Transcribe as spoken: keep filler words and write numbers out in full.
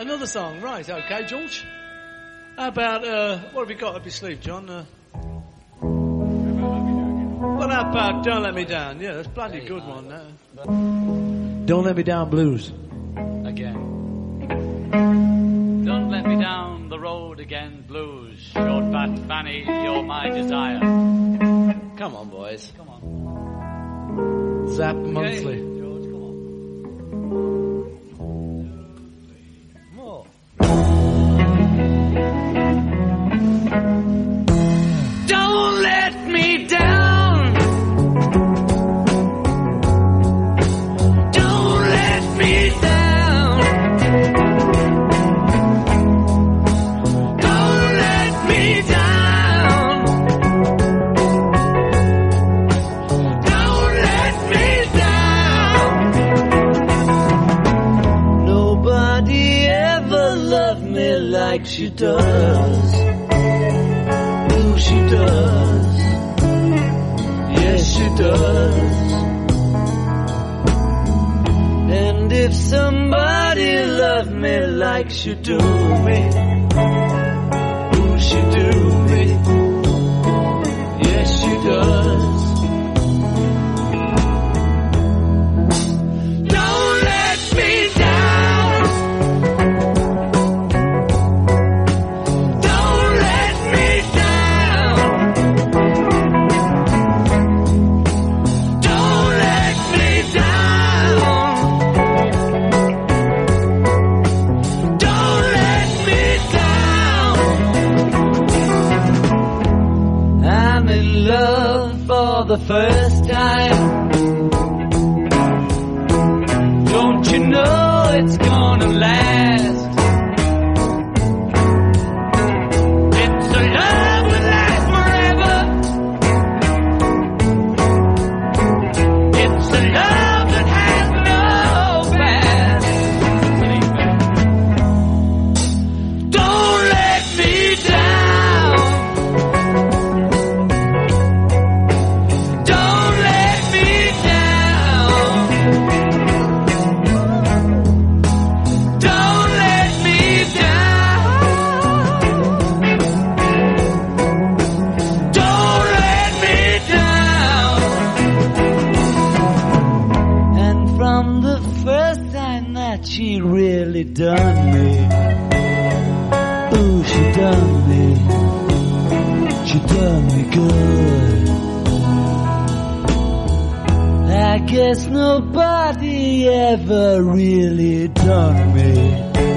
Another song, right, okay, George. How about, uh, what have you got up your sleeve, John? Uh, what about Don't Let Me Down? Yeah, that's a bloody hey, good one, that. Don't Let Me Down Blues. Again. Don't let me down the road again, blues. Short fat fanny, you're my desire. Come on, boys. Come on. Zap Monthly. Okay. George, come on. More. Don't let me down. Don't let me down. Don't let me down. Don't let me down. Nobody ever loved me like she does. She does, yes she does. And if somebody loved me like she do me, who she do me, yes she does. Don't let me down. Don't let me down. Don't let me down. Don't let me down. I'm in love for the first time. Don't you know it's gonna last? It's a love that lasts forever. It's a love that has no past. Don't let me down. Don't let me down. Don't let me down. Don't let me down. And from the first time that she really done me, ooh, she done me, she done me good. I guess nobody ever really done me